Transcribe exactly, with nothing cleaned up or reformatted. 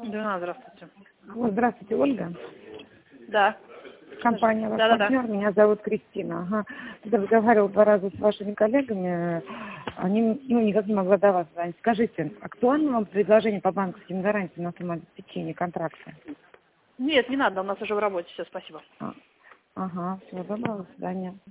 Да, здравствуйте. Вот, здравствуйте, Ольга. Да. Компания «Ваш Да, да, партнер», да. меня зовут Кристина. Ага. Я разговаривала два раза с вашими коллегами, они, ну, никак не могла до вас звонить. Скажите, актуально вам предложение по банковским гарантиям на самообеспечение контракта? Нет, не надо, у нас уже в работе, все, спасибо. А, ага, всего доброго, до свидания.